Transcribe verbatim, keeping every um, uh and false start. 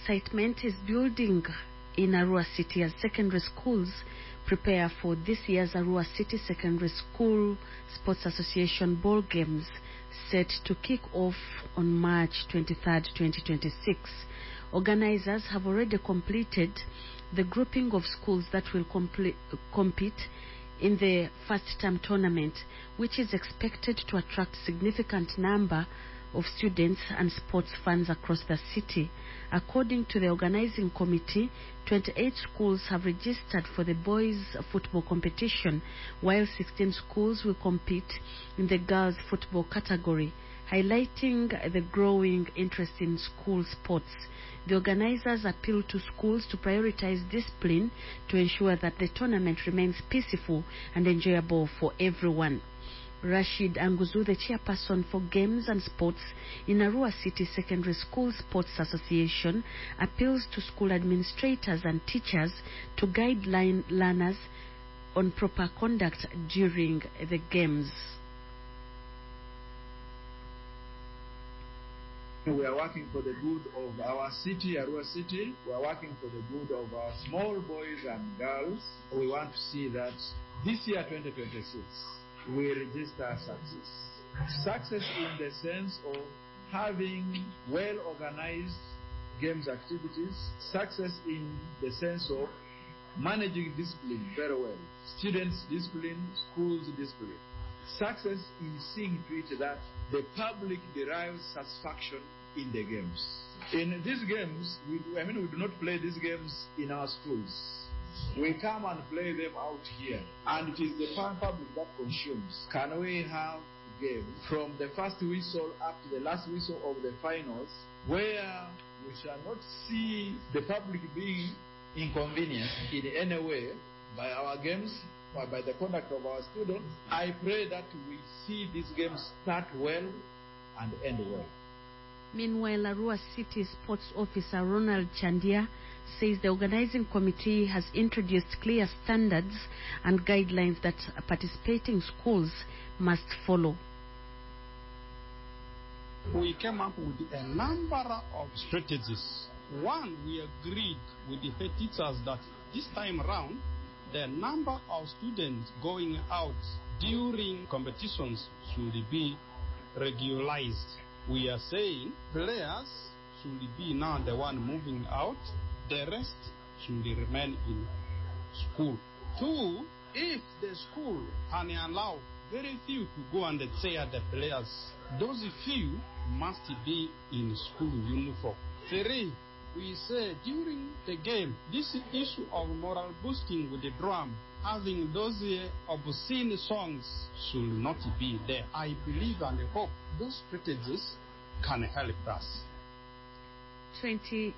excitement is building in Arua City as secondary schools prepare for this year's Arua City Secondary School Sports Association Ball Games, set to kick off on March twenty-third, twenty twenty-six. Organizers have already completed the grouping of schools that will compete in the first term tournament, which is expected to attract significant number of students and sports fans across the city. According to the organizing committee, twenty-eight schools have registered for the boys football competition, while sixteen schools will compete in the girls football category, highlighting the growing interest in school sports. The organizers appeal to schools to prioritize discipline to ensure that the tournament remains peaceful and enjoyable for everyone. Rashid Anguzu, the chairperson for Games and Sports in Arua City Secondary School Sports Association, appeals to school administrators and teachers to guide line learners on proper conduct during the games. We are working for the good of our city, Arua City. We are working for the good of our small boys and girls. We want to see that this year, twenty twenty-six, we register success. Success in the sense of having well-organized games activities. Success in the sense of managing discipline very well. Students' discipline, schools' discipline. Success in seeing to it that the public derives satisfaction in the games. In these games, we do, I mean, we do not play these games in our schools. We come and play them out here, and it is the public that consumes. Can we have a game from the first whistle up to the last whistle of the finals, where we shall not see the public being inconvenienced in any way by our games or by the conduct of our students? I pray that we see these games start well and end well. Meanwhile, Arua City Sports Officer Ronald Chandia says the organizing committee has introduced clear standards and guidelines that participating schools must follow. We came up with a number of strategies. One, we agreed with the head teachers that this time around, the number of students going out during competitions should be regularized. We are saying players should be now the one moving out, the rest should remain in school. Two, if the school can allow very few to go and cheer the players, those few must be in school uniform. Three, we say during the game, this issue of moral boosting with the drum, having those uh, obscene songs should not be there. I believe and hope those strategies can help us. twenty